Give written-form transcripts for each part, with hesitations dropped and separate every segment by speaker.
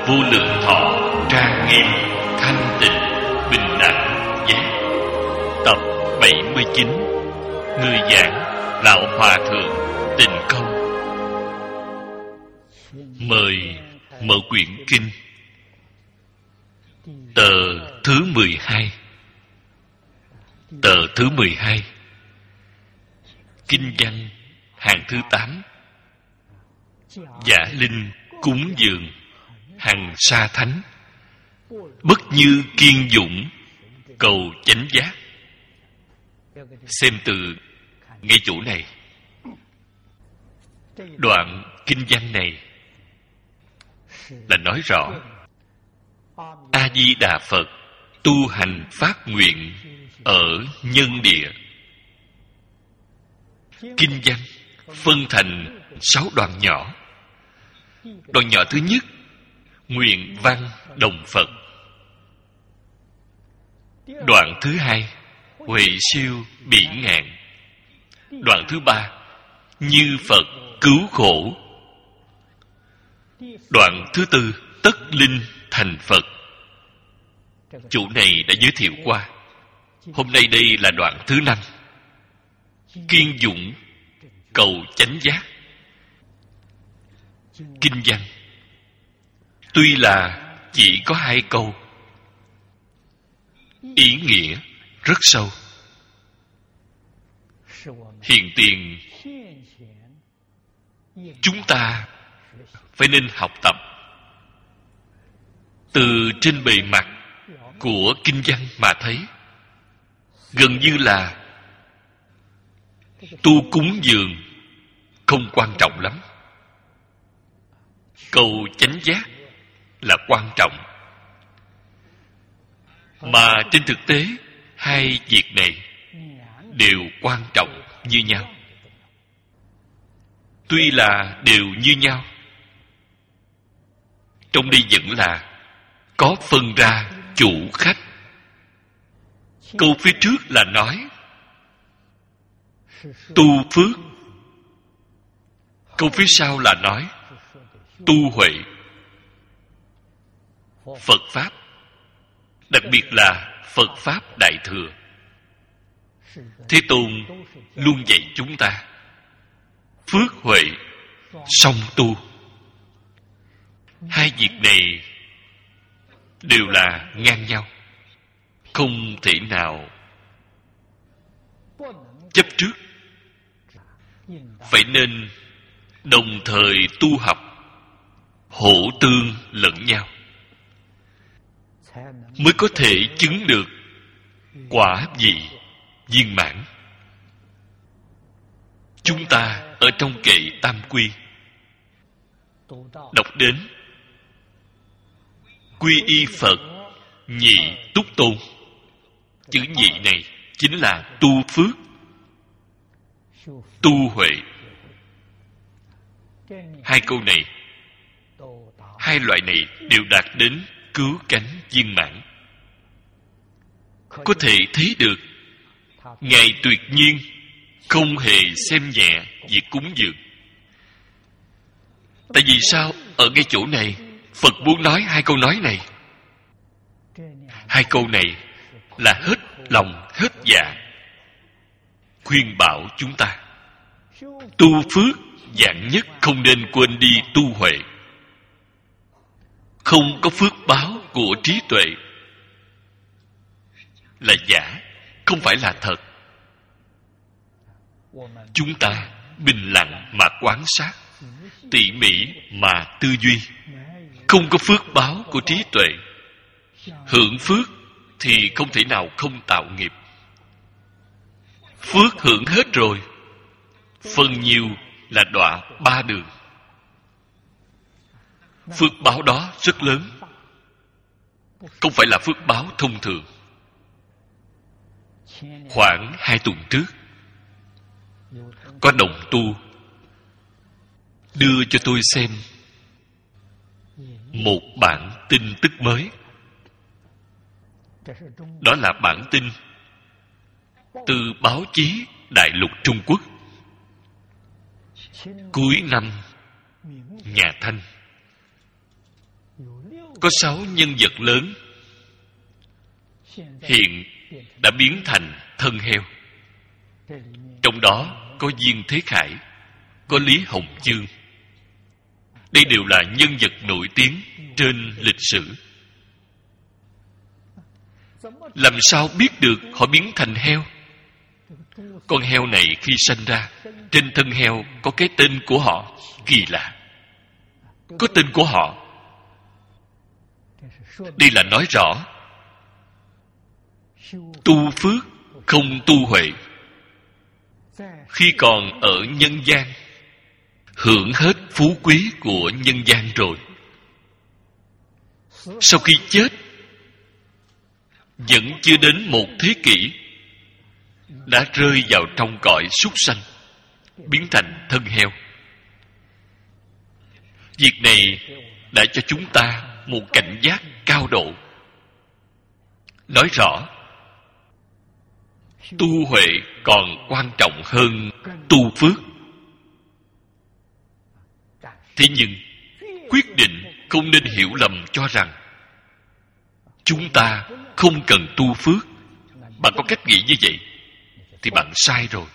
Speaker 1: vô lượng thọ, trang nghiêm, thanh tịnh, bình đẳng, giác. Tập 79. Người giảng Lão Hòa Thượng Tịnh Không. Mời mở quyển kinh. Tờ thứ 12. Tờ thứ 12. Kinh văn hàng thứ 8. Giả linh cúng dường hằng sa thánh, bất như kiên dũng cầu chánh giác. Xem từ ngay chỗ này. Đoạn kinh văn này là nói rõ A Di Đà Phật tu hành phát nguyện ở nhân địa. Kinh văn phân thành 6 đoạn nhỏ. Đoạn nhỏ thứ nhất, nguyện văn đồng Phật. Đoạn thứ hai, huệ siêu bỉ ngạn. Đoạn thứ ba, như Phật cứu khổ. Đoạn thứ tư, tất linh thành Phật. Chỗ này đã giới thiệu qua. Hôm nay đây là đoạn thứ 5, kiên dũng cầu chánh giác. Kinh văn tuy là chỉ có 2 câu, ý nghĩa rất sâu. Hiện tiền chúng ta phải nên học tập. Từ trên bề mặt của kinh văn mà thấy, gần như là tu cúng dường không quan trọng lắm. Cầu chánh giác là quan trọng. Mà trên thực tế, 2 việc này đều quan trọng như nhau. Tuy là đều như nhau, trong đây vẫn là có phân ra chủ khách. Câu phía trước là nói tu phước, câu phía sau là nói tu huệ. Phật Pháp, đặc biệt là Phật Pháp Đại Thừa, Thế Tôn luôn dạy chúng ta phước huệ song tu. 2 việc này đều là ngang nhau, không thể nào chấp trước. Phải nên đồng thời tu học, hỗ tương lẫn nhau, mới có thể chứng được quả vị viên mãn. Chúng ta ở trong kệ Tam Quy đọc đến quy y Phật nhị túc tôn. Chữ nhị này chính là tu phước, tu huệ. 2 câu này, 2 loại này đều đạt đến cứu cánh viên mãn. Có thể thấy được Ngài tuyệt nhiên không hề xem nhẹ việc cúng dường. Tại vì sao ở ngay chỗ này Phật muốn nói 2 câu nói này? 2 câu này là hết lòng hết dạ khuyên bảo chúng ta tu phước, vạn nhất không nên quên đi tu huệ. Không có phước báo của trí tuệ là giả, không phải là thật. Chúng ta bình lặng mà quan sát, tỉ mỉ mà tư duy. Không có phước báo của trí tuệ, hưởng phước thì không thể nào không tạo nghiệp. Phước hưởng hết rồi, phần nhiều là đọa 3 đường. Phước báo đó rất lớn, không phải là phước báo thông thường. Khoảng 2 tuần trước, có đồng tu đưa cho tôi xem một bản tin tức mới. Đó là bản tin từ báo chí Đại lục Trung Quốc. Cuối năm nhà Thanh có 6 nhân vật lớn hiện đã biến thành thân heo. Trong đó có Viên Thế Khải, có Lý Hồng Chương. Đây đều là nhân vật nổi tiếng trên lịch sử. Làm sao biết được họ biến thành heo? Con heo này khi sanh ra, trên thân heo có cái tên của họ. Kỳ lạ, có tên của họ. Đây là nói rõ tu phước không tu huệ. Khi còn ở nhân gian, hưởng hết phú quý của nhân gian rồi, sau khi chết vẫn chưa đến 1 thế kỷ đã rơi vào trong cõi súc sanh, biến thành thân heo. Việc này đã cho chúng ta một cảnh giác cao độ, nói rõ tu huệ còn quan trọng hơn tu phước. Thế nhưng quyết định không nên hiểu lầm cho rằng chúng ta không cần tu phước. Bạn có cách nghĩ như vậy thì bạn sai rồi.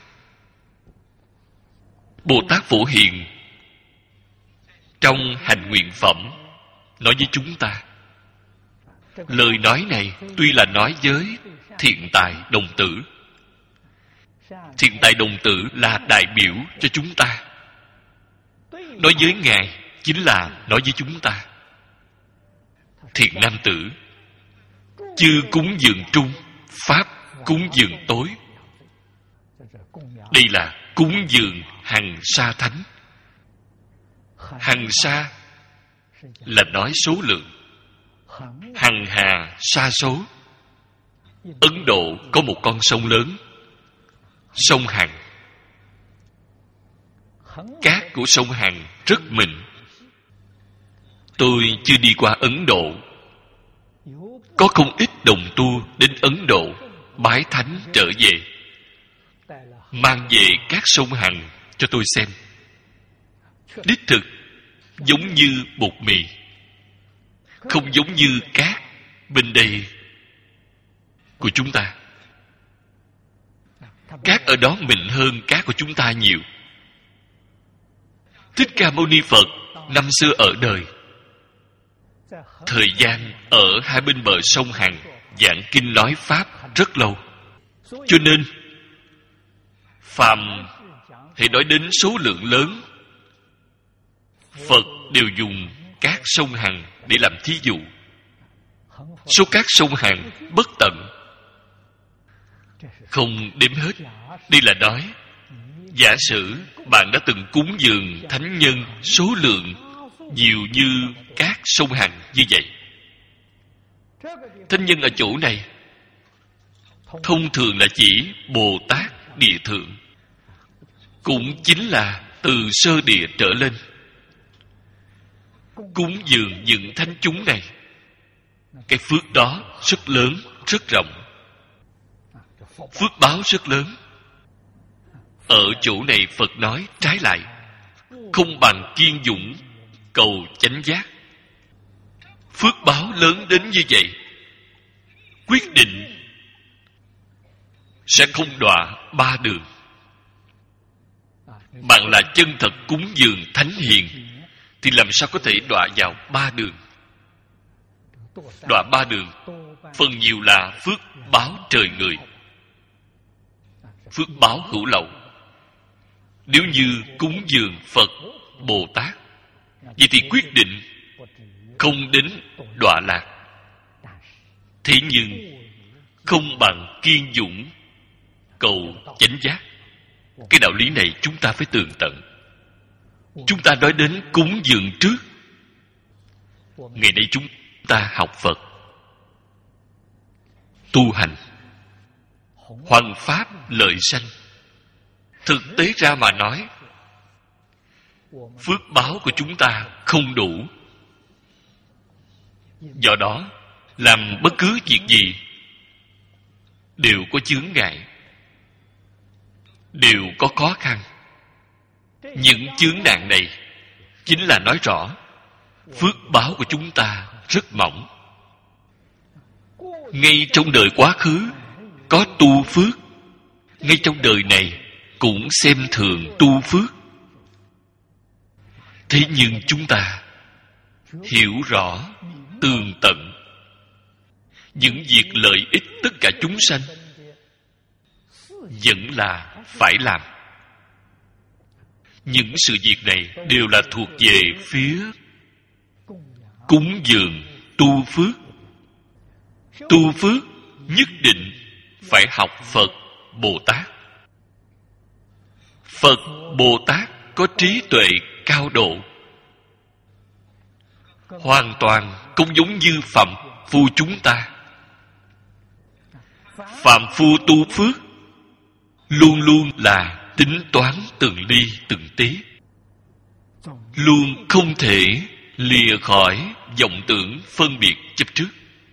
Speaker 1: Bồ Tát Phổ Hiền trong hành nguyện phẩm nói với chúng ta, lời nói này tuy là nói với thiện tài đồng tử. Thiện tài đồng tử là đại biểu cho chúng ta. Nói với Ngài chính là nói với chúng ta. Thiện nam tử, chư cúng dường trung, pháp cúng dường tối. Đây là cúng dường hằng sa thánh. Hằng sa là nói số lượng, hằng hà sa số. Ấn Độ có một con sông lớn, sông Hằng. Cát của sông Hằng rất mịn. Tôi chưa đi qua Ấn Độ. Có không ít đồng tu đến Ấn Độ bái thánh trở về, mang về các sông Hằng cho tôi xem. Đích thực giống như bột mì, không giống như cát bên đây của chúng ta. Cát ở đó mịn hơn cát của chúng ta nhiều. Thích Ca Mâu Ni Phật năm xưa ở đời, thời gian ở hai bên bờ sông Hằng giảng kinh nói pháp rất lâu. Cho nên phàm hãy nói đến số lượng lớn, Phật đều dùng các sông Hằng để làm thí dụ. Số các sông Hằng bất tận, không đếm hết. Đây là nói, giả sử bạn đã từng cúng dường thánh nhân số lượng nhiều như các sông Hằng như vậy. Thánh nhân ở chỗ này thông thường là chỉ Bồ Tát Địa Thượng, cũng chính là từ sơ địa trở lên. Cúng dường những thánh chúng này, cái phước đó rất lớn, rất rộng. Phước báo rất lớn. Ở chỗ này Phật nói trái lại, không bằng kiên dũng cầu chánh giác. Phước báo lớn đến như vậy, quyết định sẽ không đọa 3 đường. Bạn là chân thật cúng dường thánh hiền thì làm sao có thể đọa vào 3 đường? Đọa 3 đường phần nhiều là phước báo trời người, phước báo hữu lậu. Nếu như cúng dường Phật, Bồ Tát, vậy thì quyết định không đến đọa lạc. Thế nhưng không bằng kiên dũng cầu chánh giác. Cái đạo lý này chúng ta phải tường tận. Chúng ta nói đến cúng dường trước. Ngày nay chúng ta học Phật, tu hành, hoằng pháp lợi sanh. Thực tế ra mà nói, phước báo của chúng ta không đủ. Do đó, làm bất cứ việc gì đều có chướng ngại, đều có khó khăn. Những chướng nạn này chính là nói rõ phước báo của chúng ta rất mỏng. Ngay trong đời quá khứ có tu phước, ngay trong đời này cũng xem thường tu phước. Thế nhưng chúng ta hiểu rõ tường tận những việc lợi ích tất cả chúng sanh vẫn là phải làm. Những sự việc này đều là thuộc về phía cúng dường tu phước. Tu phước nhất định phải học Phật Bồ Tát. Phật Bồ Tát có trí tuệ cao độ, hoàn toàn không giống như phàm phu chúng ta. Phàm phu tu phước luôn luôn là tính toán từng ly từng tí, luôn không thể lìa khỏi vọng tưởng phân biệt chấp trước.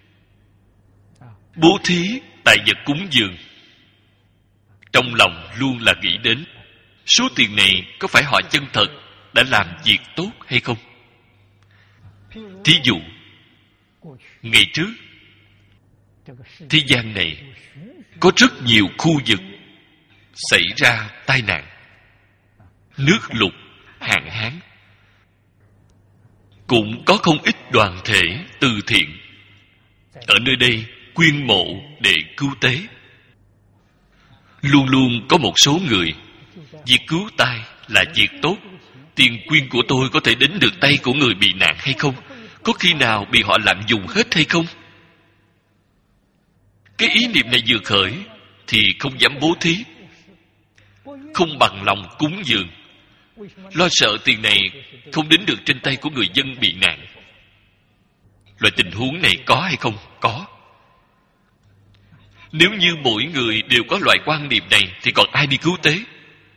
Speaker 1: Bố thí tài vật cúng dường, trong lòng luôn là nghĩ đến số tiền này có phải họ chân thật đã làm việc tốt hay không. Thí dụ, ngày trước thế gian này có rất nhiều khu vực xảy ra tai nạn, nước lụt, hạn hán. Cũng có không ít đoàn thể từ thiện ở nơi đây quyên mộ để cứu tế. Luôn luôn có một số người, việc cứu tai là việc tốt, tiền quyên của tôi có thể đến được tay của người bị nạn hay không? Có khi nào bị họ lạm dụng hết hay không? Cái ý niệm này vừa khởi thì không dám bố thí, không bằng lòng cúng dường, lo sợ tiền này không đến được trên tay của người dân bị nạn. Loại tình huống này có hay không? Có. Nếu như mỗi người đều có loại quan niệm này thì còn ai đi cứu tế?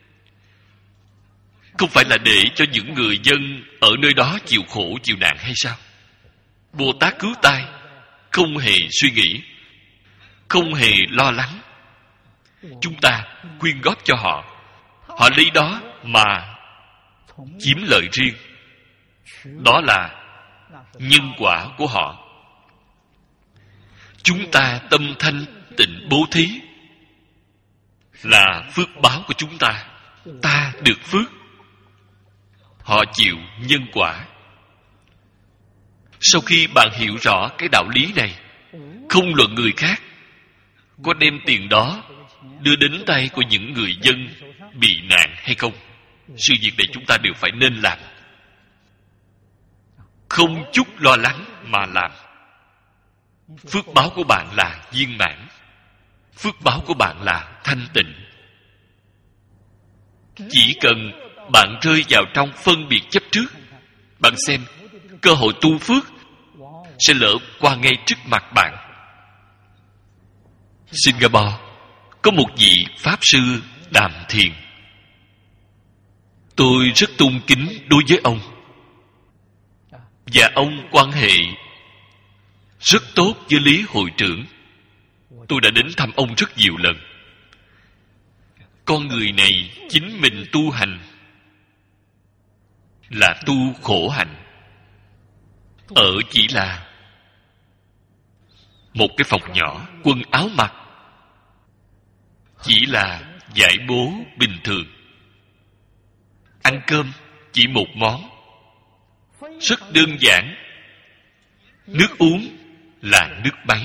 Speaker 1: Không phải là để cho những người dân ở nơi đó chịu khổ chịu nạn hay sao? Bồ Tát cứu tai không hề suy nghĩ, không hề lo lắng. Chúng ta quyên góp cho họ, họ lấy đó mà chiếm lợi riêng. Đó là nhân quả của họ. Chúng ta tâm thanh tịnh bố thí là phước báo của chúng ta. Ta được phước, họ chịu nhân quả. Sau khi bạn hiểu rõ cái đạo lý này, không luận người khác có đem tiền đó đưa đến tay của những người dân bị nạn hay không, sự việc này chúng ta đều phải nên làm. Không chút lo lắng mà làm. Phước báo của bạn là viên mãn, phước báo của bạn là thanh tịnh. Chỉ cần bạn rơi vào trong phân biệt chấp trước, bạn xem cơ hội tu phước sẽ lỡ qua ngay trước mặt bạn. Singapore có một vị Pháp Sư Đàm Thiền. Tôi rất tôn kính đối với ông, và ông quan hệ rất tốt với Lý hội trưởng. Tôi đã đến thăm ông rất nhiều lần. Con người này chính mình tu hành là tu khổ hạnh, ở chỉ là một cái phòng nhỏ, quần áo mặc chỉ là vải bố bình thường, ăn cơm chỉ một món, rất đơn giản. Nước uống là nước máy.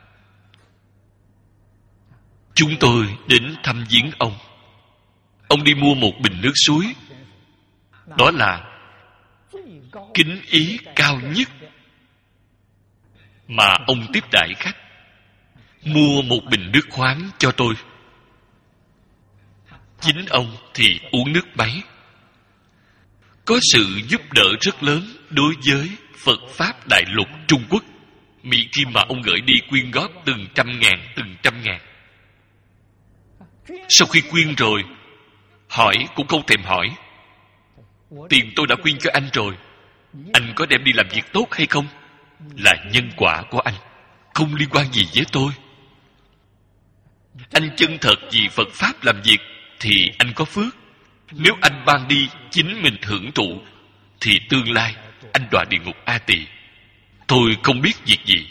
Speaker 1: Chúng tôi đến thăm viếng ông. Ông đi mua một bình nước suối. Đó là kính ý cao nhất mà ông tiếp đãi khách. Mua một bình nước khoáng cho tôi. Chính ông thì uống nước máy. Có sự giúp đỡ rất lớn đối với Phật Pháp Đại Lục Trung Quốc, Mỹ Kim mà ông gửi đi quyên góp từng trăm ngàn. Sau khi quyên rồi, hỏi cũng không thèm hỏi. Tiền tôi đã quyên cho anh rồi, anh có đem đi làm việc tốt hay không? Là nhân quả của anh, không liên quan gì với tôi. Anh chân thật vì Phật Pháp làm việc thì anh có phước. Nếu anh mang đi chính mình hưởng thụ thì tương lai anh đọa địa ngục A Tỳ. tôi không biết việc gì.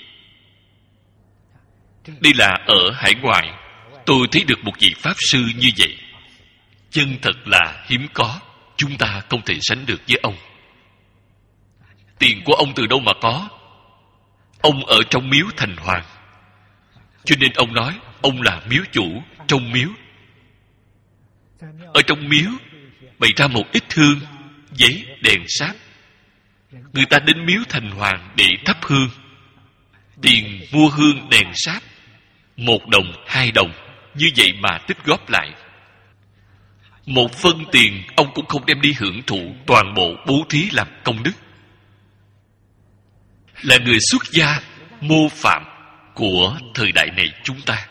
Speaker 1: Đây là ở hải ngoại, tôi thấy được một vị Pháp Sư như vậy. Chân thật là hiếm có. Chúng ta không thể sánh được với ông. Tiền của ông từ đâu mà có? Ông ở trong miếu thành hoàng, cho nên ông nói ông là miếu chủ trong miếu. Ở trong miếu bày ra một ít hương, giấy, đèn sáp. Người ta đến miếu thành hoàng để thắp hương. Tiền mua hương đèn sáp 1 đồng, 2 đồng, như vậy mà tích góp lại. 1 phân tiền ông cũng không đem đi hưởng thụ, toàn bộ bố thí làm công đức. Là người xuất gia mô phạm của thời đại này chúng ta.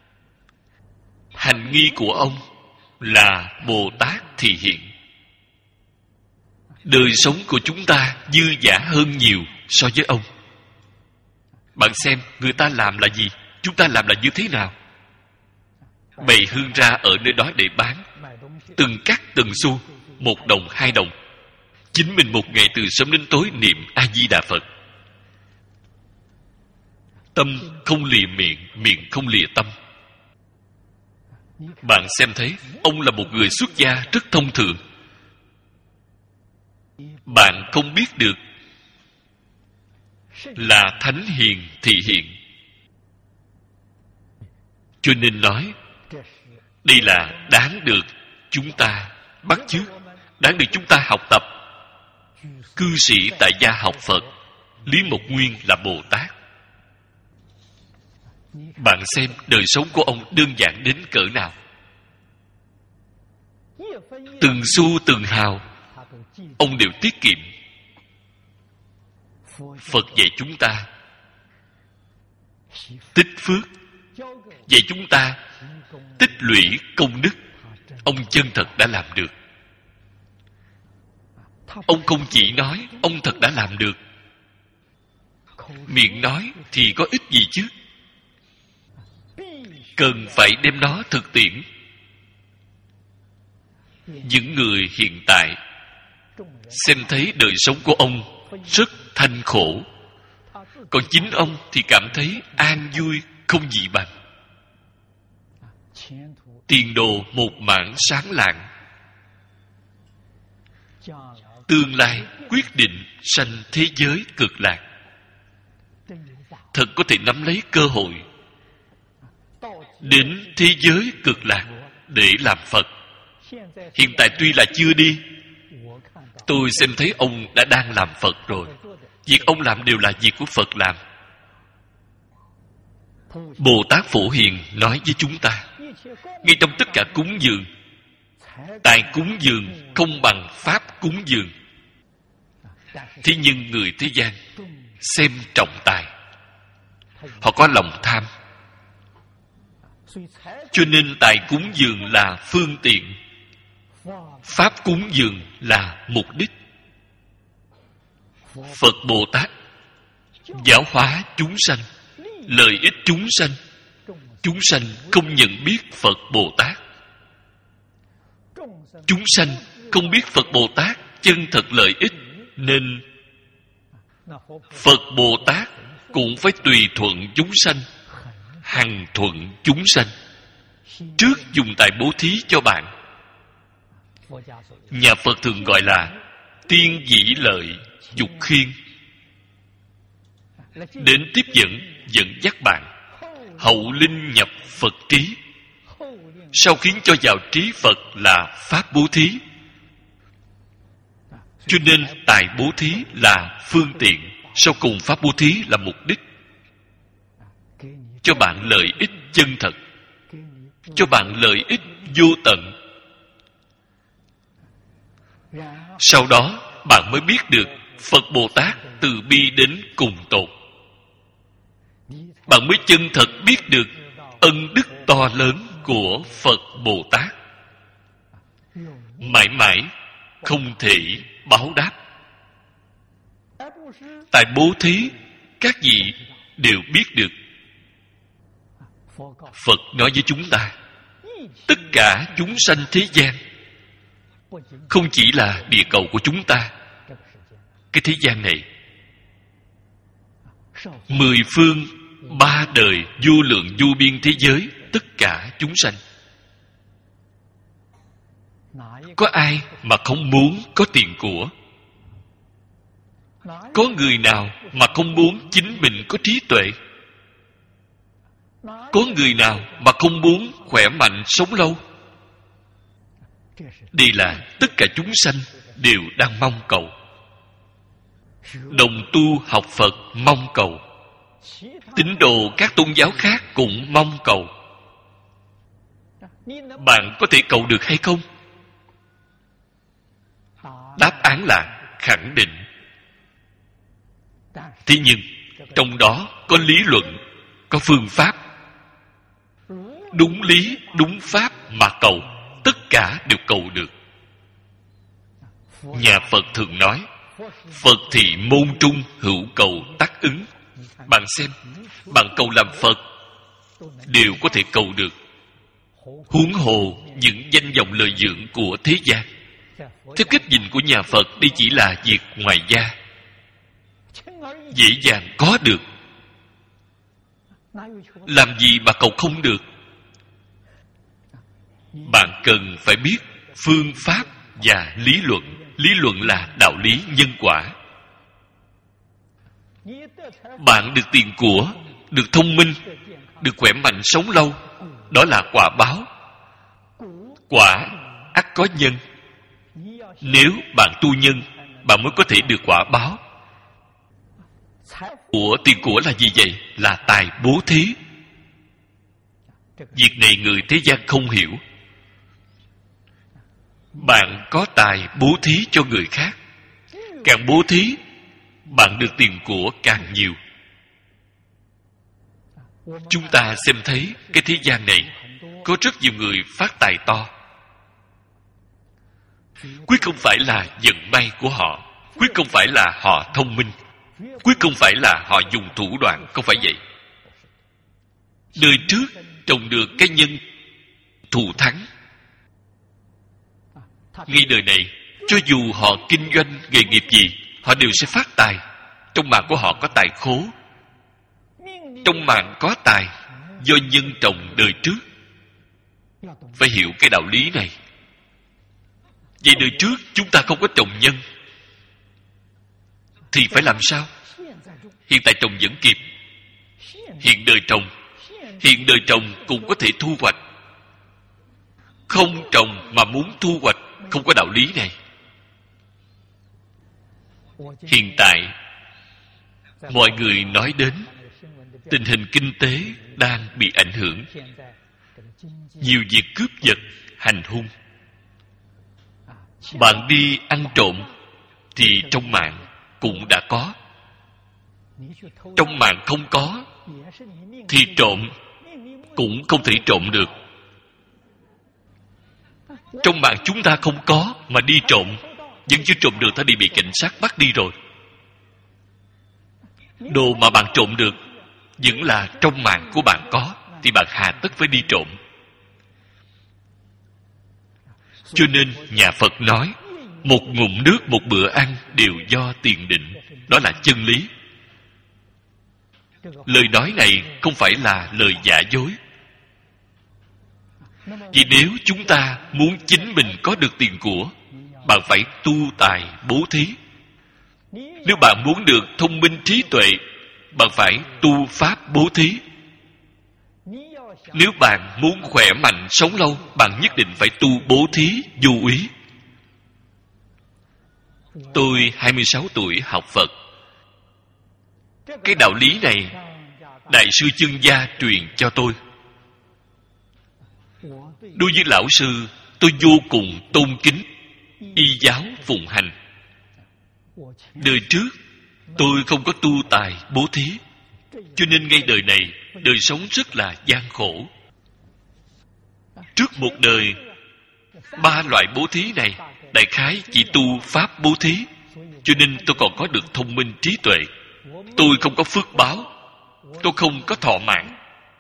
Speaker 1: Hành nghi của ông là Bồ Tát thị hiện. Đời sống của chúng ta dư dả hơn nhiều so với ông. Bạn xem người ta làm là gì, chúng ta làm là như thế nào. Bày hương ra ở nơi đó để bán, từng cắt từng xu, 1 đồng, 2 đồng. Chính mình một ngày từ sớm đến tối niệm A Di Đà Phật. Tâm không lìa miệng, miệng không lìa tâm. Bạn xem thấy ông là một người xuất gia rất thông thường. Bạn không biết được là thánh hiền thị hiện. Cho nên nói đây là đáng được chúng ta bắt chước, đáng được chúng ta học tập. Cư sĩ tại gia học Phật, Lý Mộc Nguyên là Bồ Tát. Bạn xem đời sống của ông đơn giản đến cỡ nào. Từng xu từng hào ông đều tiết kiệm. Phật dạy chúng ta tích phước, dạy chúng ta tích lũy công đức. Ông chân thật đã làm được. Ông không chỉ nói, ông thật đã làm được. Miệng nói thì có ích gì chứ? Cần phải đem nó thực tiễn. Những người hiện tại xem thấy đời sống của ông rất thanh khổ, còn chính ông thì cảm thấy an vui không gì bằng. Tiền đồ một mảng sáng lạng, tương lai quyết định sanh thế giới cực lạc. Thật có thể nắm lấy cơ hội đến thế giới cực lạc để làm Phật. Hiện tại tuy là chưa đi, tôi xem thấy ông đã đang làm Phật rồi. Việc ông làm đều là việc của Phật làm. Bồ Tát Phổ Hiền nói với chúng ta, ngay trong tất cả cúng dường, tài cúng dường không bằng pháp cúng dường. Thế nhưng người thế gian xem trọng tài, họ có lòng tham, cho nên tài cúng dường là phương tiện, pháp cúng dường là mục đích. Phật Bồ Tát giáo hóa chúng sanh, lợi ích chúng sanh. Chúng sanh không nhận biết Phật Bồ Tát. Chúng sanh không biết Phật Bồ Tát chân thật lợi ích, nên Phật Bồ Tát cũng phải tùy thuận chúng sanh, hằng thuận chúng sanh. Trước dùng tài bố thí cho bạn. Nhà Phật thường gọi là tiên dĩ lợi dục khiên. Đến tiếp dẫn dắt bạn. Hậu linh nhập Phật trí. Sau khiến cho vào trí Phật là pháp bố thí. Cho nên tài bố thí là phương tiện, sau cùng pháp bố thí là mục đích. Cho bạn lợi ích chân thật, cho bạn lợi ích vô tận. Sau đó bạn mới biết được Phật Bồ Tát từ bi đến cùng tột. Bạn mới chân thật biết được ân đức to lớn của Phật Bồ Tát, mãi mãi không thể báo đáp. Tại bố thí các vị đều biết được. Phật nói với chúng ta, tất cả chúng sanh thế gian, không chỉ là địa cầu của chúng ta, cái thế gian này, 10 phương 3 đời vô lượng vô biên thế giới, tất cả chúng sanh. Có ai mà không muốn có tiền của? Có người nào mà không muốn chính mình có trí tuệ? Có người nào mà không muốn khỏe mạnh sống lâu? Đây là tất cả chúng sanh đều đang mong cầu. Đồng tu học Phật mong cầu, tín đồ các tôn giáo khác cũng mong cầu. Bạn có thể cầu được hay không? Đáp án là khẳng định. Thế nhưng trong đó có lý luận, có phương pháp. Đúng lý, đúng pháp mà cầu, tất cả đều cầu được. Nhà Phật thường nói, Phật thì môn trung hữu cầu tác ứng. Bạn xem, bạn cầu làm Phật đều có thể cầu được, huống hồ những danh vọng lợi dưỡng của thế gian. Theo cách nhìn của nhà Phật, đây chỉ là việc ngoài da, dễ dàng có được. Làm gì mà cầu không được? Bạn cần phải biết phương pháp và lý luận. Lý luận là đạo lý nhân quả. Bạn được tiền của, được thông minh, được khỏe mạnh sống lâu, đó là quả báo. Quả ắt có nhân. Nếu bạn tu nhân, bạn mới có thể được quả báo. Tiền của là gì vậy? Là tài bố thí. Việc này người thế gian không hiểu. Bạn có tài bố thí cho người khác, càng bố thí, bạn được tiền của càng nhiều. Chúng ta xem thấy cái thế gian này có rất nhiều người phát tài to. Quyết không phải là vận may của họ, quyết không phải là họ thông minh, quyết không phải là họ dùng thủ đoạn, không phải vậy. Đời trước trồng được cái nhân thù thắng. Ngay đời này, cho dù họ kinh doanh nghề nghiệp gì, họ đều sẽ phát tài. Trong mạng của họ có tài khố. Trong mạng có tài do nhân trồng đời trước. Phải hiểu cái đạo lý này. Vậy đời trước chúng ta không có trồng nhân thì phải làm sao? Hiện tại trồng vẫn kịp. Hiện đời trồng cũng có thể thu hoạch. Không trồng mà muốn thu hoạch, không có đạo lý này. Hiện tại mọi người nói đến tình hình kinh tế đang bị ảnh hưởng. Nhiều việc cướp giật, hành hung. Bạn đi ăn trộm thì trong mạng cũng đã có. Trong mạng không có thì trộm cũng không thể trộm được. Trong mạng chúng ta không có mà đi trộm, vẫn chưa trộm được, ta đi bị cảnh sát bắt đi rồi. Đồ mà bạn trộm được vẫn là trong mạng của bạn có, thì bạn hà tất phải đi trộm. Cho nên nhà Phật nói, một ngụm nước, một bữa ăn đều do tiền định. Đó là chân lý. Lời nói này không phải là lời giả dối. Vì nếu chúng ta muốn chính mình có được tiền của, bạn phải tu tài bố thí. Nếu bạn muốn được thông minh trí tuệ, bạn phải tu pháp bố thí. Nếu bạn muốn khỏe mạnh sống lâu, bạn nhất định phải tu bố thí vô úy. Tôi 26 tuổi học Phật. Cái đạo lý này Đại sư Chân Gia truyền cho tôi. Đối với lão sư, tôi vô cùng tôn kính, y giáo phụng hành. Đời trước tôi không có tu tài bố thí, cho nên ngay đời này đời sống rất là gian khổ. Trước một đời 3 loại bố thí này, đại khái chỉ tu pháp bố thí, cho nên tôi còn có được thông minh trí tuệ. Tôi không có phước báo, tôi không có thọ mạng.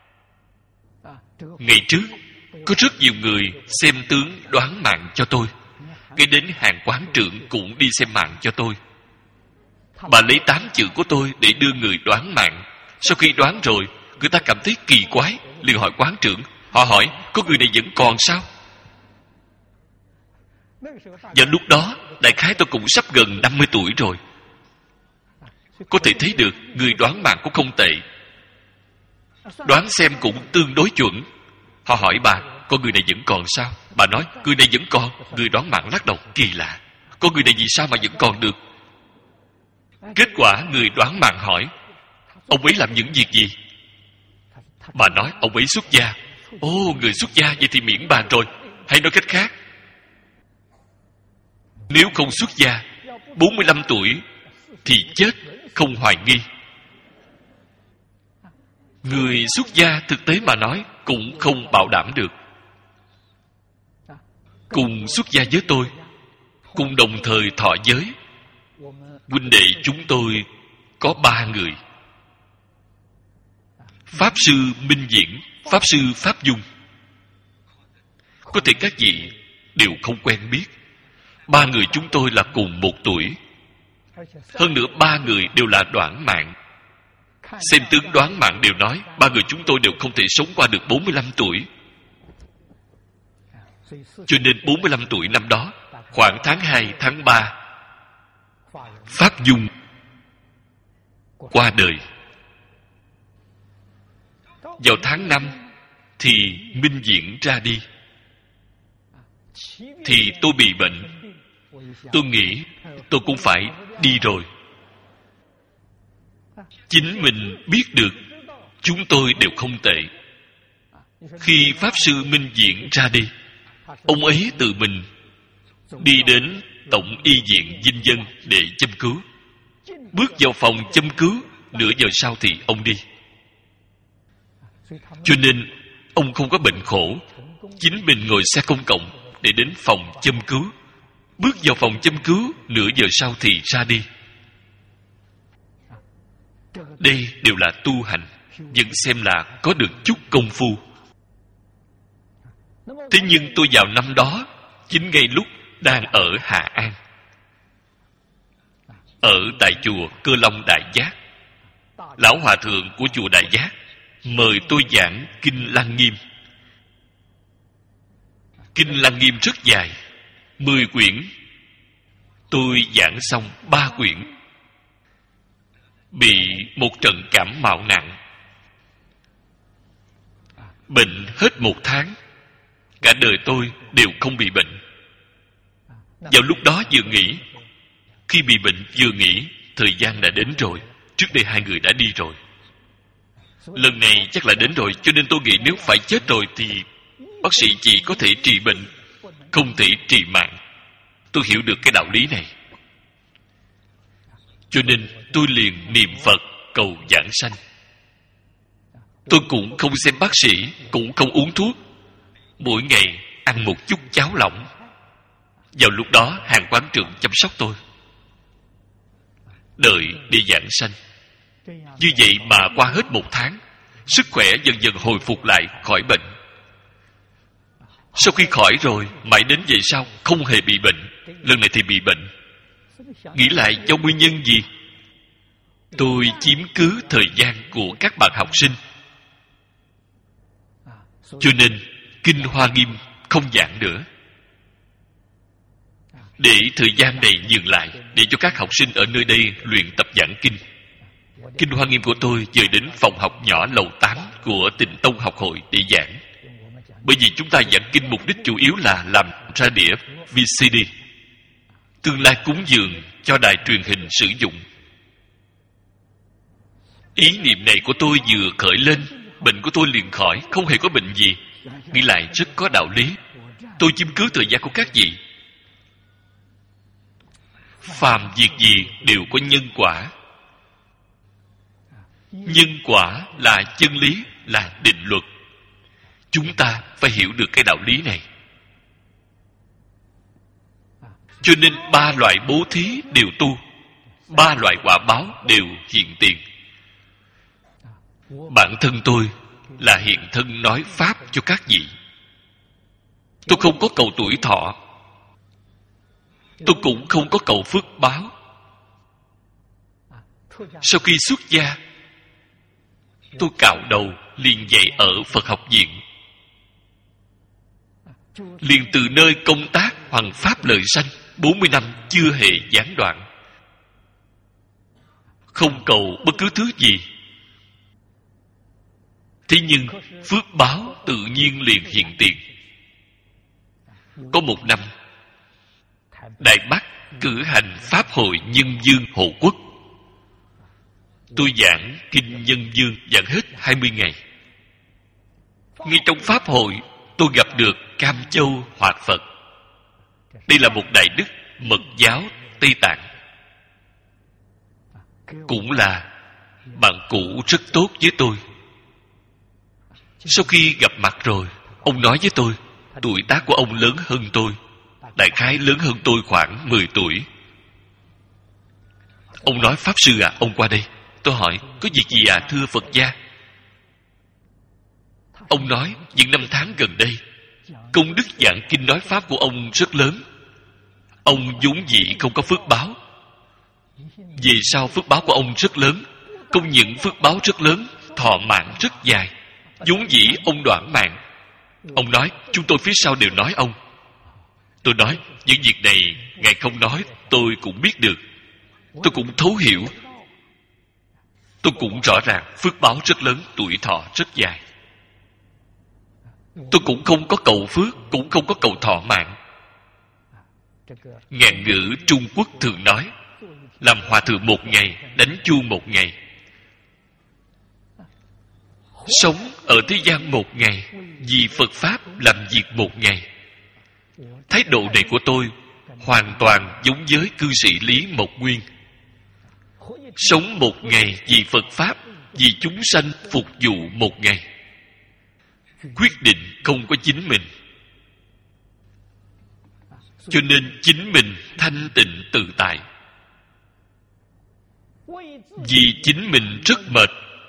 Speaker 1: Ngày trước có rất nhiều người xem tướng đoán mạng cho tôi, ngay đến hàng quán trưởng cũng đi xem mạng cho tôi. Bà lấy 8 chữ của tôi để đưa người đoán mạng. Sau khi đoán rồi, người ta cảm thấy kỳ quái, liền hỏi quán trưởng. Họ hỏi, có người này vẫn còn sao? Và lúc đó, đại khái tôi cũng sắp gần 50 tuổi rồi. Có thể thấy được người đoán mạng cũng không tệ, đoán xem cũng tương đối chuẩn. Họ hỏi bà, con người này vẫn còn sao? Bà nói, người này vẫn còn. Người đoán mạng lắc đầu, kỳ lạ, con người này vì sao mà vẫn còn được? Kết quả người đoán mạng hỏi, ông ấy làm những việc gì? Bà nói, ông ấy xuất gia. Ồ, người xuất gia, vậy thì miễn bàn rồi. Hay nói cách khác, nếu không xuất gia, 45 tuổi thì chết, không hoài nghi. Người xuất gia thực tế mà nói cũng không bảo đảm được. Cùng xuất gia với tôi, cùng đồng thời thọ giới, huynh đệ chúng tôi có 3 người. Pháp sư Minh Diễn, Pháp sư Pháp Dung. Có thể các vị đều không quen biết. 3 người chúng tôi là cùng một tuổi. Hơn nữa 3 người đều là đoán mạng. Xem tướng đoán mạng đều nói 3 người chúng tôi đều không thể sống qua được 45 tuổi. Cho nên 45 tuổi năm đó, khoảng tháng 2, tháng 3, Pháp Dung qua đời. Vào tháng 5 thì Minh Diễn ra đi. Thì tôi bị bệnh. Tôi nghĩ tôi cũng phải đi rồi. Chính mình biết được chúng tôi đều không tệ. Khi Pháp Sư Minh Diễn ra đi, ông ấy tự mình đi đến Tổng y viện Vinh Dân để châm cứu. Bước vào phòng châm cứu, nửa giờ sau thì ông đi. Cho nên ông không có bệnh khổ, chính mình ngồi xe công cộng để đến phòng châm cứu. Bước vào phòng châm cứu, nửa giờ sau thì ra đi. Đây đều là tu hành, vẫn xem là có được chút công phu. Thế nhưng tôi vào năm đó, chính ngay lúc đang ở Hà An, ở tại chùa Cơ Long Đại Giác. Lão Hòa Thượng của chùa Đại Giác mời tôi giảng Kinh Lăng Nghiêm. Kinh Lăng Nghiêm rất dài, 10 quyển. Tôi giảng xong 3 quyển. Bị một trận cảm mạo nặng, bệnh hết 1 tháng. Cả đời tôi đều không bị bệnh. Vào lúc đó vừa nghĩ, khi bị bệnh vừa nghĩ thời gian đã đến rồi. Trước đây 2 người đã đi rồi, lần này chắc là đến rồi. Cho nên tôi nghĩ nếu phải chết rồi thì bác sĩ chỉ có thể trị bệnh, không thể trị mạng. Tôi hiểu được cái đạo lý này. Cho nên tôi liền niệm Phật cầu giảng sanh. Tôi cũng không xem bác sĩ, cũng không uống thuốc. Mỗi ngày ăn một chút cháo lỏng. Vào lúc đó hàng quán trưởng chăm sóc tôi, đợi đi giảng sanh. Như vậy mà qua hết 1 tháng, sức khỏe dần dần hồi phục lại, khỏi bệnh. Sau khi khỏi rồi, mãi đến về sau không hề bị bệnh. Lần này thì bị bệnh. Nghĩ lại do nguyên nhân gì? Tôi chiếm cứ thời gian của các bạn học sinh. Cho nên Kinh Hoa Nghiêm không giảng nữa, để thời gian này dừng lại, để cho các học sinh ở nơi đây luyện tập giảng kinh. Kinh Hoa Nghiêm của tôi dời đến phòng học nhỏ lầu 8 của Tịnh Tông học hội để giảng. Bởi vì chúng ta giảng kinh mục đích chủ yếu là làm ra đĩa VCD, tương lai cúng dường cho đài truyền hình sử dụng. Ý niệm này của tôi vừa khởi lên, bệnh của tôi liền khỏi, không hề có bệnh gì. Nghĩ lại rất có đạo lý. Tôi chiếm cứ thời gian của các vị. Phàm việc gì đều có nhân quả. Nhân quả là chân lý, là định luật. Chúng ta phải hiểu được cái đạo lý này. Cho nên 3 loại bố thí đều tu, 3 loại quả báo đều hiện tiền. Bản thân tôi là hiện thân nói pháp cho các vị. Tôi không có cầu tuổi thọ, tôi cũng không có cầu phước báo. Sau khi xuất gia, tôi cạo đầu liền dạy ở Phật học viện. Liền từ nơi công tác hoằng pháp lợi sanh 40 năm chưa hề gián đoạn, không cầu bất cứ thứ gì. Thế nhưng phước báo tự nhiên liền hiện tiền. Có một năm, Đài Bắc cử hành Pháp hội Nhân Dương hộ quốc. Tôi giảng Kinh Nhân Dương giảng hết 20 ngày. Ngay trong Pháp hội, tôi gặp được Cam Châu Hoạt Phật. Đây là một đại đức Mật giáo Tây Tạng, cũng là bạn cũ rất tốt với tôi. Sau khi gặp mặt rồi, ông nói với tôi, tuổi tác của ông lớn hơn tôi, đại khái lớn hơn tôi khoảng 10 tuổi. Ông nói, Pháp sư à, ông qua đây. Tôi hỏi, có việc gì à thưa Phật gia? Ông nói, những năm tháng gần đây, công đức giảng kinh nói Pháp của ông rất lớn. Ông vốn dĩ không có phước báo. Vì sao phước báo của ông rất lớn? Không những phước báo rất lớn, thọ mạng rất dài. Vốn dĩ ông đoạn mạng. Ông nói, chúng tôi phía sau đều nói ông. Tôi nói, những việc này Ngài không nói, tôi cũng biết được. Tôi cũng thấu hiểu. Tôi cũng rõ ràng phước báo rất lớn, tuổi thọ rất dài. Tôi cũng không có cầu phước, cũng không có cầu thọ mạng. Ngạn ngữ Trung Quốc thường nói, làm hòa thượng một ngày, đánh chuông một ngày. Sống ở thế gian một ngày, vì Phật Pháp làm việc một ngày. Thái độ này của tôi hoàn toàn giống với cư sĩ Lý Mộc Nguyên. Sống một ngày vì Phật Pháp, vì chúng sanh phục vụ một ngày. Quyết định không có chính mình. Cho nên chính mình thanh tịnh tự tại. Vì chính mình rất mệt,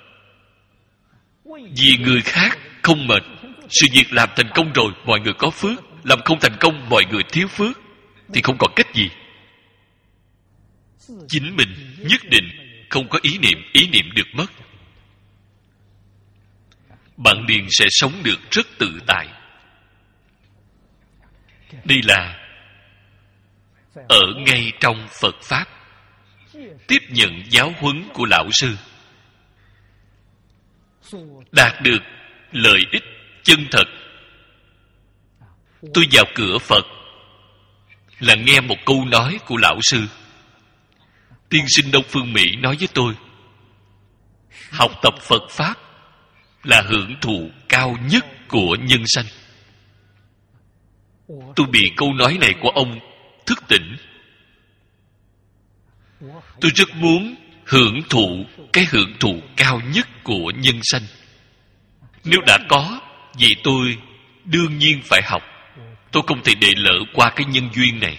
Speaker 1: vì người khác không mệt. Sự việc làm thành công rồi, mọi người có phước. Làm không thành công, mọi người thiếu phước, thì không còn cách gì. Chính mình nhất định không có ý niệm được mất. Bạn liền sẽ sống được rất tự tại. Đây là ở ngay trong Phật Pháp, tiếp nhận giáo huấn của Lão Sư, đạt được lợi ích chân thật. Tôi vào cửa Phật là nghe một câu nói của Lão Sư. Tiên sinh Đông Phương Mỹ nói với tôi, học tập Phật Pháp là hưởng thụ cao nhất của nhân sanh. Tôi bị câu nói này của ông thức tỉnh. Tôi rất muốn hưởng thụ cái hưởng thụ cao nhất của nhân sanh. Nếu đã có, vậy tôi đương nhiên phải học. Tôi không thể để lỡ qua cái nhân duyên này.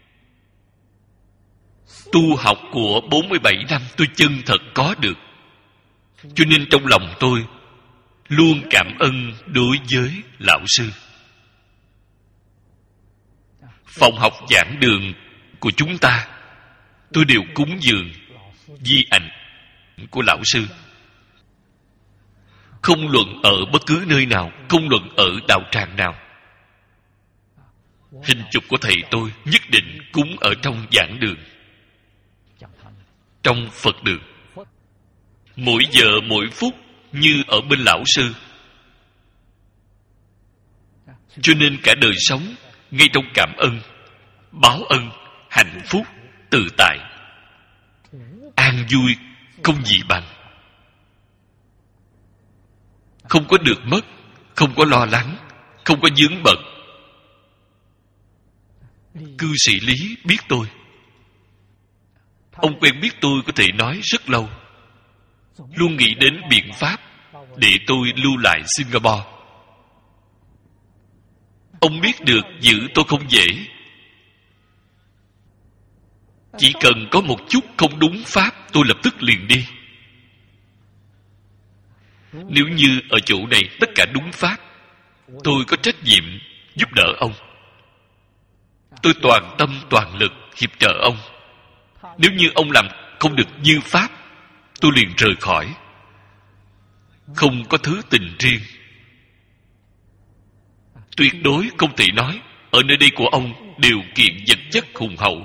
Speaker 1: Tu học của 47 năm tôi chân thật có được. Cho nên trong lòng tôi luôn cảm ơn đối với Lão Sư. Phòng học giảng đường của chúng ta, tôi đều cúng dường di ảnh của Lão Sư. Không luận ở bất cứ nơi nào, không luận ở đạo tràng nào, hình chụp của thầy tôi nhất định cúng ở trong giảng đường, trong Phật đường. Mỗi giờ mỗi phút như ở bên Lão Sư. Cho nên cả đời sống ngay trong cảm ơn, báo ân, hạnh phúc, tự tại, an vui không gì bằng. Không có được mất, không có lo lắng, không có vướng bận. Cư sĩ Lý biết tôi. Ông quen biết tôi có thể nói rất lâu, luôn nghĩ đến biện pháp để tôi lưu lại Singapore. Ông biết được giữ tôi không dễ. Chỉ cần có một chút không đúng pháp, tôi lập tức liền đi. Nếu như ở chỗ này tất cả đúng pháp, tôi có trách nhiệm giúp đỡ ông. Tôi toàn tâm toàn lực hiệp trợ ông. Nếu như ông làm không được như pháp, tôi liền rời khỏi. Không có thứ tình riêng. Tuyệt đối không thể nói ở nơi đây của ông điều kiện vật chất hùng hậu.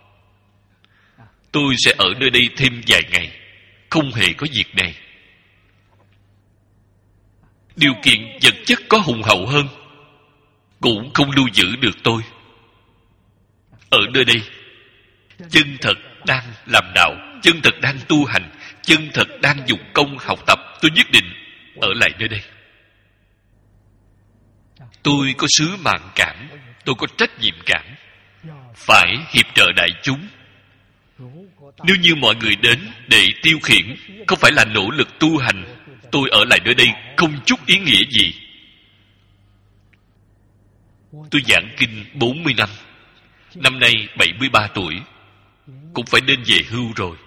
Speaker 1: Tôi sẽ ở nơi đây thêm vài ngày, không hề có việc này. Điều kiện vật chất có hùng hậu hơn cũng không lưu giữ được tôi. Ở nơi đây, chân thật đang làm đạo, chân thật đang tu hành, chân thật đang dùng công học tập, tôi nhất định ở lại nơi đây. Tôi có sứ mạng cảm, tôi có trách nhiệm cảm, phải hiệp trợ đại chúng. Nếu như mọi người đến để tiêu khiển, không phải là nỗ lực tu hành, tôi ở lại nơi đây không chút ý nghĩa gì. Tôi giảng kinh 40 năm, năm nay 73 tuổi, cũng phải nên về hưu rồi.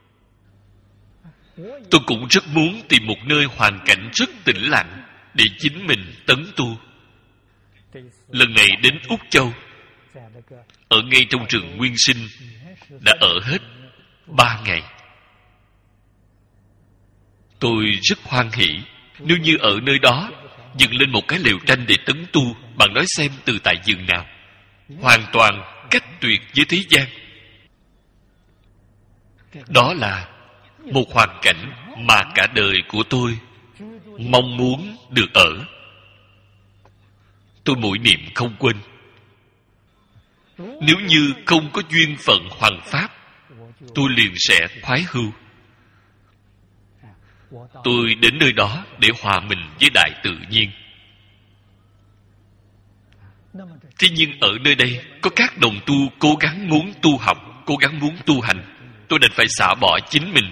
Speaker 1: Tôi cũng rất muốn tìm một nơi hoàn cảnh rất tĩnh lặng để chính mình tấn tu. Lần này đến Úc Châu, ở ngay trong trường Nguyên Sinh, đã ở hết 3 ngày. Tôi rất hoan hỷ. Nếu như ở nơi đó dựng lên một cái lều tranh để tấn tu, bạn nói xem từ tại giường nào. Hoàn toàn cách tuyệt với thế gian. Đó là một hoàn cảnh mà cả đời của tôi mong muốn được ở. Tôi mỗi niệm không quên. Nếu như không có duyên phận hoằng pháp, tôi liền sẽ thoái hưu. Tôi đến nơi đó để hòa mình với đại tự nhiên. Thế nhưng ở nơi đây có các đồng tu cố gắng muốn tu học, cố gắng muốn tu hành. Tôi đành phải xả bỏ chính mình,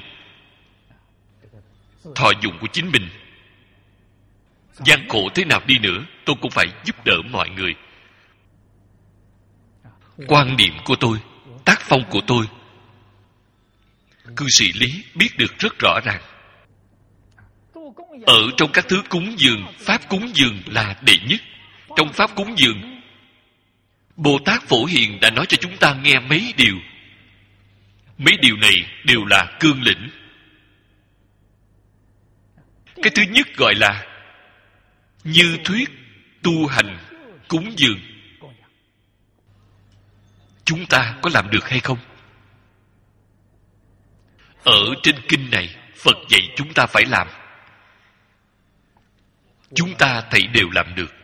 Speaker 1: thọ dụng của chính mình. Gian khổ thế nào đi nữa, tôi cũng phải giúp đỡ mọi người. Quan niệm của tôi, tác phong của tôi, cư sĩ lý biết được rất rõ ràng. Ở trong các thứ cúng dường, pháp cúng dường là đệ nhất. Trong pháp cúng dường, Bồ Tát Phổ Hiền đã nói cho chúng ta nghe mấy điều. Mấy điều này đều là cương lĩnh. Cái thứ nhất gọi là như thuyết tu hành cúng dường. Chúng ta có làm được hay không? Ở trên kinh này, Phật dạy chúng ta phải làm. Chúng ta thấy đều làm được.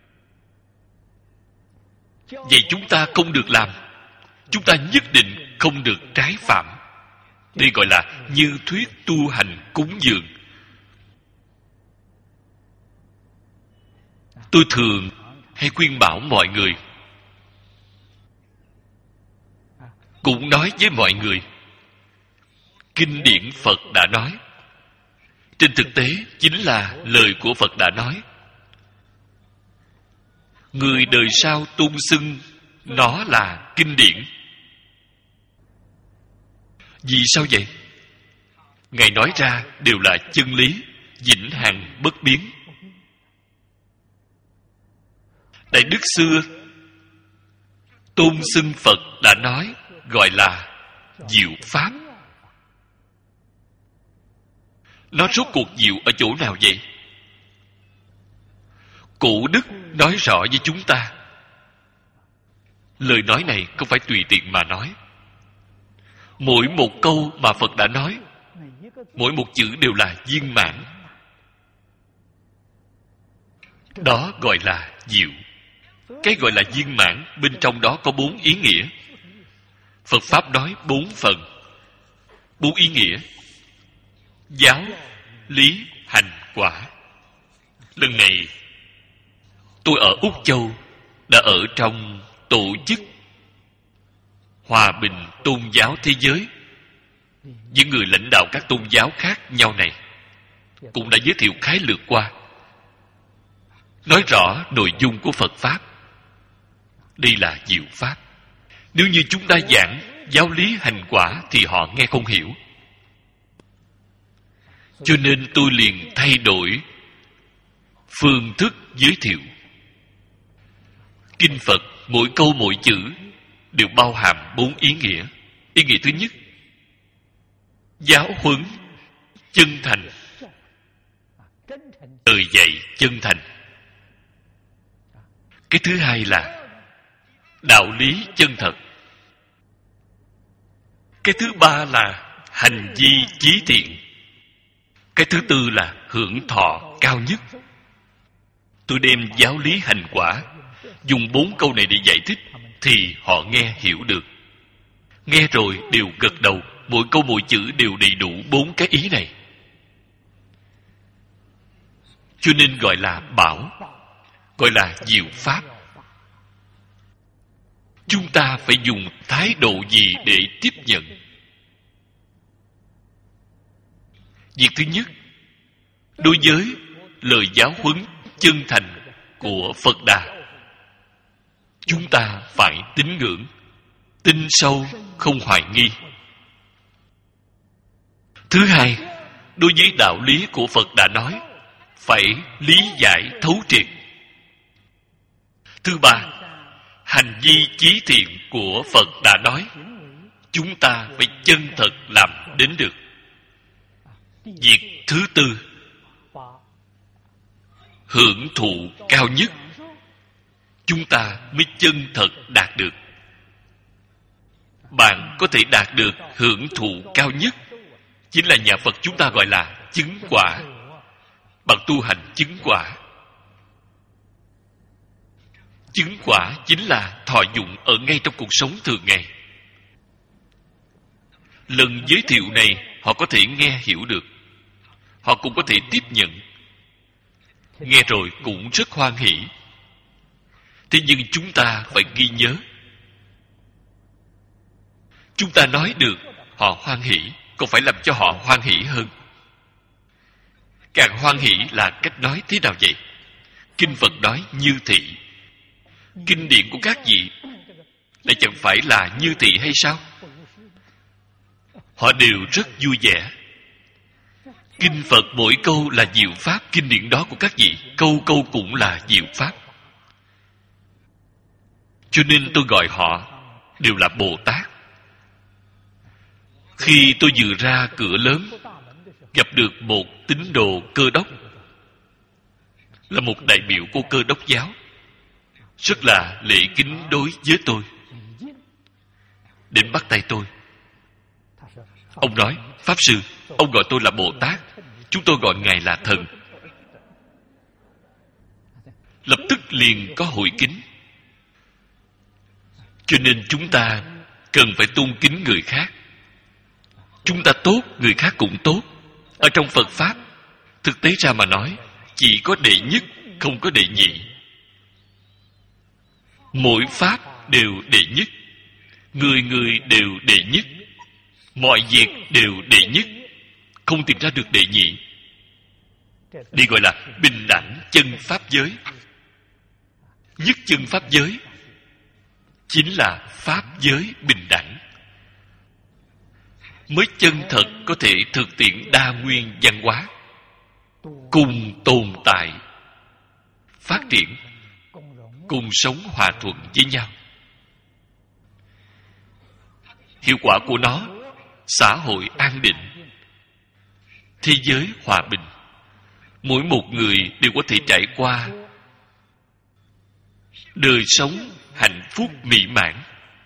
Speaker 1: Vậy chúng ta không được làm, chúng ta nhất định không được trái phạm. Đây gọi là như thuyết tu hành cúng dường. Tôi thường hay khuyên bảo mọi người, cũng nói với mọi người, kinh điển Phật đã nói. Trên thực tế chính là lời của Phật đã nói. Người đời sau tôn xưng nó là kinh điển. Vì sao vậy? Ngài nói ra đều là chân lý, vĩnh hằng bất biến. Đại Đức xưa tôn xưng Phật đã nói, gọi là diệu pháp. Nó rốt cuộc diệu ở chỗ nào vậy? Cổ đức nói rõ với chúng ta. Lời nói này không phải tùy tiện mà nói. Mỗi một câu mà Phật đã nói, mỗi một chữ đều là viên mãn. Đó gọi là diệu. Cái gọi là viên mãn, bên trong đó có 4 ý nghĩa. Phật Pháp nói 4 phần, 4 ý nghĩa: giáo, lý, hành, quả. Lần này tôi ở Úc Châu đã ở trong tổ chức Hòa Bình Tôn giáo Thế giới với người lãnh đạo các tôn giáo khác nhau này, cũng đã giới thiệu khái lược qua, nói rõ nội dung của Phật Pháp. Đây là diệu Pháp. Nếu như chúng ta giảng giáo lý hành quả thì họ nghe không hiểu. Cho nên tôi liền thay đổi phương thức giới thiệu. Kinh Phật mỗi câu mỗi chữ đều bao hàm 4 ý nghĩa. Ý nghĩa thứ nhất, giáo huấn chân thành. Lời dạy chân thành. Cái thứ hai là đạo lý chân thật. Cái thứ ba là hành vi chí thiện. Cái thứ tư là hưởng thọ cao nhất. Tôi đem giáo lý hành quả dùng 4 câu này để giải thích, thì họ nghe hiểu được. Nghe rồi đều gật đầu, mỗi câu mỗi chữ đều đầy đủ 4 cái ý này. Cho nên gọi là bảo, gọi là diệu pháp. Chúng ta phải dùng thái độ gì để tiếp nhận? Việc thứ nhất, đối với lời giáo huấn chân thành của Phật Đà, chúng ta phải tín ngưỡng, tin sâu, không hoài nghi. Thứ hai, đối với đạo lý của Phật đã nói, phải lý giải thấu triệt. Thứ ba, hành vi chí thiện của Phật đã nói, chúng ta phải chân thật làm đến được. Việc thứ tư, hưởng thụ cao nhất, chúng ta mới chân thật đạt được. Bạn có thể đạt được hưởng thụ cao nhất, chính là nhà Phật chúng ta gọi là chứng quả. Bạn tu hành chứng quả. Chứng quả chính là thọ dụng ở ngay trong cuộc sống thường ngày. Lần giới thiệu này họ có thể nghe hiểu được, họ cũng có thể tiếp nhận. Nghe rồi cũng rất hoan hỷ. Thế nhưng chúng ta phải ghi nhớ, chúng ta nói được họ hoan hỷ, còn phải làm cho họ hoan hỷ hơn. Càng hoan hỷ là cách nói thế nào vậy? Kinh Phật nói như thị. Kinh điển của các vị lại chẳng phải là như thị hay sao? Họ đều rất vui vẻ. Kinh Phật mỗi câu là diệu pháp. Kinh điển đó của các vị câu câu cũng là diệu pháp. Cho nên tôi gọi họ đều là Bồ Tát. Khi tôi vừa ra cửa lớn, gặp được một tín đồ Cơ đốc, là một đại biểu của Cơ đốc giáo, rất là lễ kính đối với tôi, đến bắt tay tôi. Ông nói, Pháp Sư, ông gọi tôi là Bồ Tát, chúng tôi gọi Ngài là Thần. Lập tức liền có hội kính. Cho nên chúng ta cần phải tôn kính người khác. Chúng ta tốt, người khác cũng tốt. Ở trong Phật Pháp, thực tế ra mà nói, chỉ có đệ nhất, không có đệ nhị. Mỗi Pháp đều đệ nhất. Người người đều đệ nhất. Mọi việc đều đệ nhất. Không tìm ra được đệ nhị. Đây gọi là bình đẳng chân Pháp giới. Nhất chân Pháp giới chính là Pháp giới bình đẳng, mới chân thật có thể thực tiễn đa nguyên văn hóa, cùng tồn tại, phát triển, cùng sống hòa thuận với nhau. Hiệu quả của nó, xã hội an định, thế giới hòa bình. Mỗi một người đều có thể trải qua đời sống hạnh phúc mỹ mãn.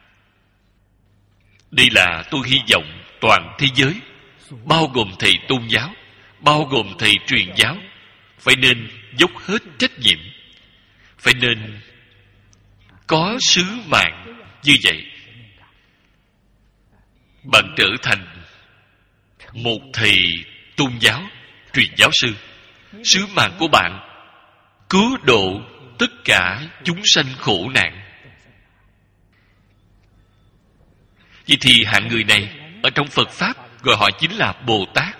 Speaker 1: Đây là tôi hy vọng toàn thế giới, bao gồm thầy tôn giáo, bao gồm thầy truyền giáo, phải nên dốc hết trách nhiệm, phải nên có sứ mạng như vậy. Bạn trở thành một thầy tôn giáo, truyền giáo sư. Sứ mạng của bạn cứu độ tất cả chúng sanh khổ nạn. Vậy thì hạng người này ở trong Phật Pháp gọi họ chính là Bồ Tát.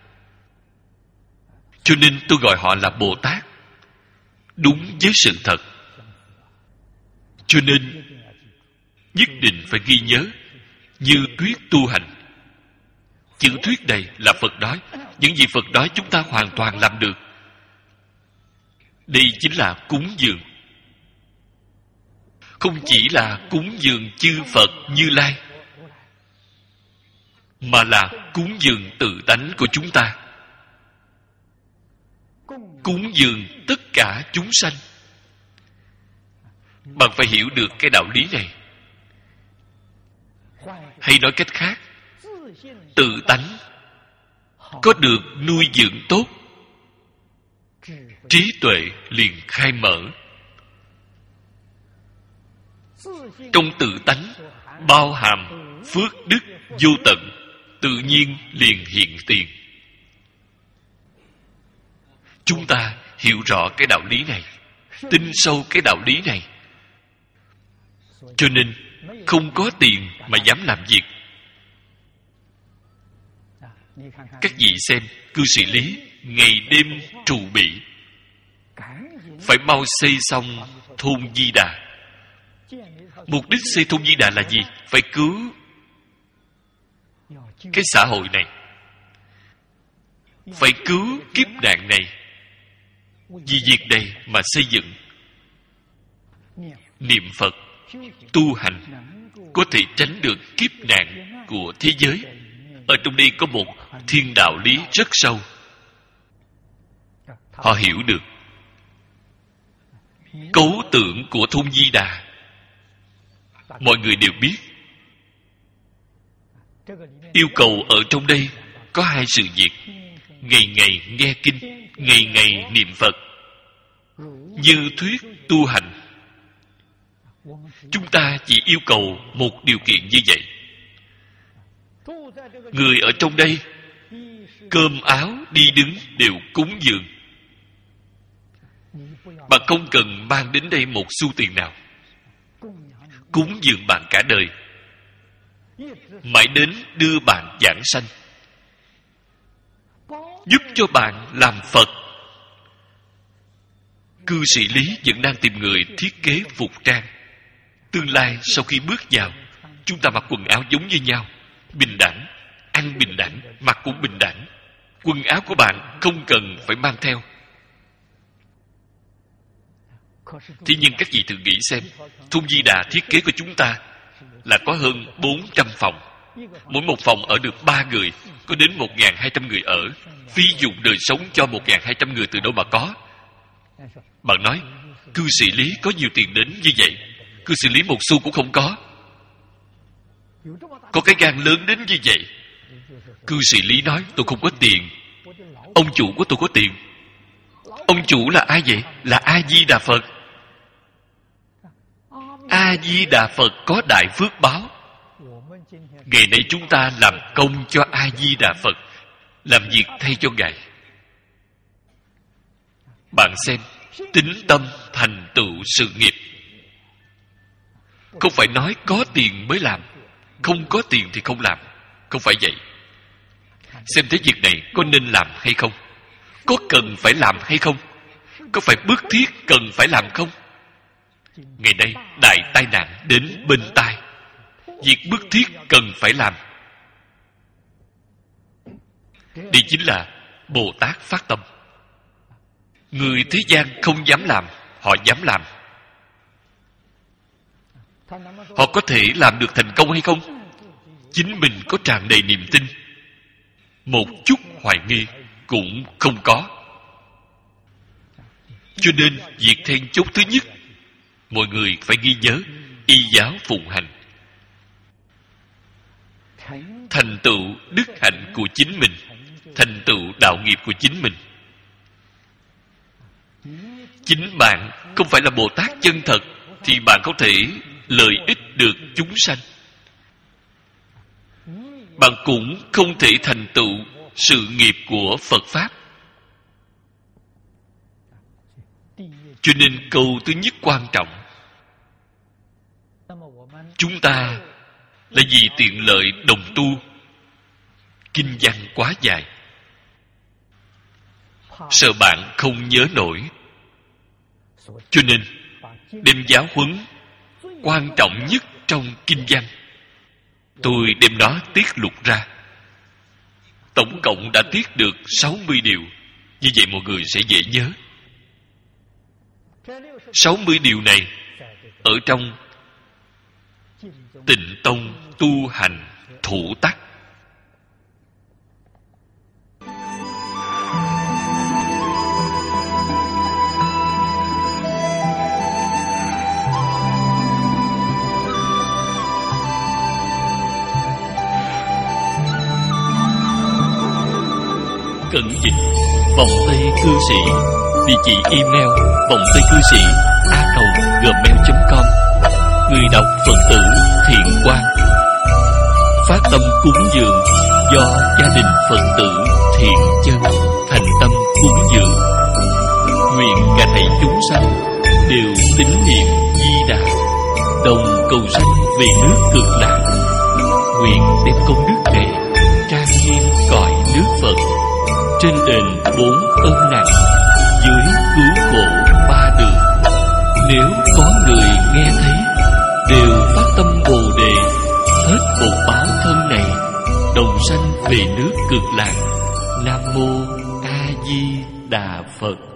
Speaker 1: Cho nên tôi gọi họ là Bồ Tát, đúng với sự thật. Cho nên nhất định phải ghi nhớ, như thuyết tu hành. Chữ thuyết này là Phật nói. Những gì Phật nói chúng ta hoàn toàn làm được. Đây chính là cúng dường. Không chỉ là cúng dường chư Phật Như Lai, mà là cúng dường tự tánh của chúng ta. cúng dường tất cả chúng sanh. Bạn phải hiểu được cái đạo lý này. Hay nói cách khác, tự tánh có được nuôi dưỡng tốt, trí tuệ liền khai mở. Trong tự tánh bao hàm phước đức vô tận, tự nhiên liền hiện tiền. Chúng ta hiểu rõ cái đạo lý này, tin sâu cái đạo lý này, cho nên không có tiền mà dám làm việc. Các vị xem, cư sĩ Lý ngày đêm trù bị, phải mau xây xong thôn Di Đà. Mục đích xây thôn Di Đà là gì? Phải cứu cái xã hội này, phải cứu kiếp nạn này. Vì việc này mà xây dựng. Niệm Phật, tu hành có thể tránh được kiếp nạn của thế giới. Ở trong đây có một thiên đạo lý rất sâu. Họ hiểu được cấu tưởng của thôn Di Đà. Mọi người đều biết. Yêu cầu ở trong đây có hai sự việc: ngày ngày nghe kinh, ngày ngày niệm Phật, như thuyết tu hành. Chúng ta chỉ yêu cầu một điều kiện như vậy. Người ở trong đây cơm áo đi đứng đều cúng dường. Bạn không cần mang đến đây một xu tiền nào. Cúng dường bạn cả đời, mãi đến đưa bạn giảng sanh, giúp cho bạn làm Phật. Cư sĩ Lý vẫn đang tìm người thiết kế phục trang. Tương lai sau khi bước vào, chúng ta mặc quần áo giống như nhau, bình đẳng, ăn bình đẳng, mặc cũng bình đẳng. Quần áo của bạn không cần phải mang theo. Thế nhưng các vị thử nghĩ xem, thôn Di Đà thiết kế của chúng ta là có hơn 400 phòng. Mỗi một phòng ở được 3 người, có đến 1.200 người ở. Phí dụng đời sống cho 1.200 người từ đâu mà có? Bạn nói, cư sĩ Lý có nhiều tiền đến như vậy, cư sĩ Lý một xu cũng không có. Có cái gan lớn đến như vậy. Cư sĩ Lý nói, tôi không có tiền. Ông chủ của tôi có tiền. Ông chủ là ai vậy? Là A-di-đà Phật. A-di-đà Phật có đại phước báo. Ngày nay chúng ta làm công cho A-di-đà Phật, làm việc thay cho Ngài. Bạn xem, tín tâm thành tựu sự nghiệp. Không phải nói có tiền mới làm, không có tiền thì không làm. Không phải vậy. Xem thế việc này có nên làm hay không, có cần phải làm hay không, có phải bức thiết cần phải làm không. Ngày nay đại tai nạn đến bên tai. Việc bức thiết cần phải làm, đây chính là Bồ Tát phát tâm. Người thế gian không dám làm, họ dám làm. Họ có thể làm được thành công hay không? Chính mình có tràn đầy niềm tin, một chút hoài nghi cũng không có. Cho nên việc then chốt thứ nhất, mọi người phải ghi nhớ y giáo phụng hành, thành tựu đức hạnh của chính mình, thành tựu đạo nghiệp của chính mình. Chính bạn không phải là Bồ Tát chân thật thì bạn không thể lợi ích được chúng sanh. Bạn cũng không thể thành tựu sự nghiệp của Phật Pháp. Cho nên câu thứ nhất quan trọng. Chúng ta là vì tiện lợi đồng tu, kinh văn quá dài, sợ bạn không nhớ nổi, cho nên đem giáo huấn quan trọng nhất trong kinh văn, tôi đem nó tiết lục ra. Tổng cộng đã tiết được 60 điều. Như vậy mọi người sẽ dễ nhớ. 60 điều này ở trong Tịnh Tông tu hành thủ tắc. khẩn dịch vọng tây cư sĩ. Địa chỉ email vongtaicư sĩ@gmail.com. Người đọc Phật tử Thiện Quang. Phát tâm cúng dường do gia đình Phật tử Thiện Chân thành tâm cúng dường. Nguyện cả thảy chúng sanh đều tín niệm Di Đà, đồng cầu sanh về nước Cực Lạc. Nguyện đem công đức này trang nghiêm cõi nước Phật, trên đền 4 ân nặng, dưới cứu khổ 3 đường. Nếu có người nghe thấy đều phát tâm Bồ Đề, hết bột báo thân này, đồng sanh về nước Cực Lạc. Nam mô A Di Đà Phật.